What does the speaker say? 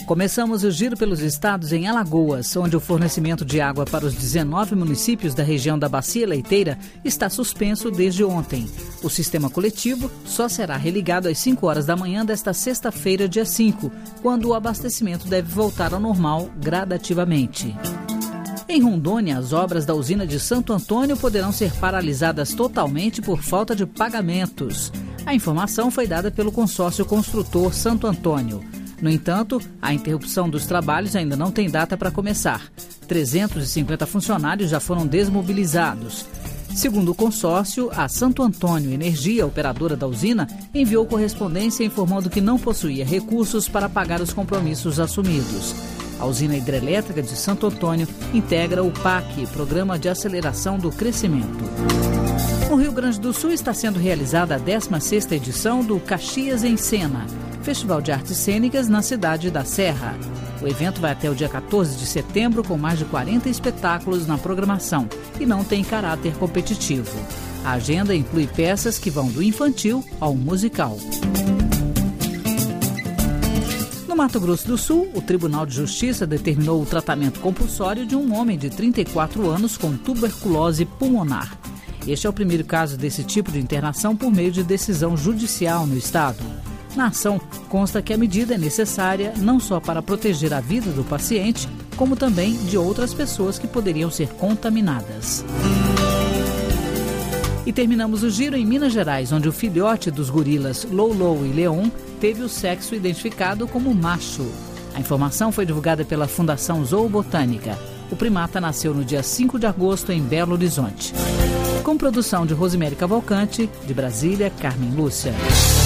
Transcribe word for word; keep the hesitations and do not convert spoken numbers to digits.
Começamos o giro pelos estados em Alagoas, onde o fornecimento de água para os dezenove municípios da região da Bacia Leiteira está suspenso desde ontem. O sistema coletivo só será religado às cinco horas da manhã desta sexta-feira, dia cinco, quando o abastecimento deve voltar ao normal gradativamente. Em Rondônia, as obras da usina de Santo Antônio poderão ser paralisadas totalmente por falta de pagamentos. A informação foi dada pelo consórcio construtor Santo Antônio. No entanto, a interrupção dos trabalhos ainda não tem data para começar. trezentos e cinquenta funcionários já foram desmobilizados. Segundo o consórcio, a Santo Antônio Energia, operadora da usina, enviou correspondência informando que não possuía recursos para pagar os compromissos assumidos. A usina hidrelétrica de Santo Antônio integra o P A C, Programa de Aceleração do Crescimento. No Rio Grande do Sul está sendo realizada a décima sexta edição do Caxias em Cena, Festival de Artes Cênicas na cidade da Serra. O evento vai até o dia quatorze de setembro com mais de quarenta espetáculos na programação e não tem caráter competitivo. A agenda inclui peças que vão do infantil ao musical. No Mato Grosso do Sul, o Tribunal de Justiça determinou o tratamento compulsório de um homem de trinta e quatro anos com tuberculose pulmonar. Este é o primeiro caso desse tipo de internação por meio de decisão judicial no estado. Na ação, consta que a medida é necessária não só para proteger a vida do paciente, como também de outras pessoas que poderiam ser contaminadas. E terminamos o giro em Minas Gerais, onde o filhote dos gorilas Lolo e Leon teve o sexo identificado como macho. A informação foi divulgada pela Fundação Zoobotânica. O primata nasceu no dia cinco de agosto em Belo Horizonte. Com produção de Rosemary Cavalcante, de Brasília, Carmen Lúcia.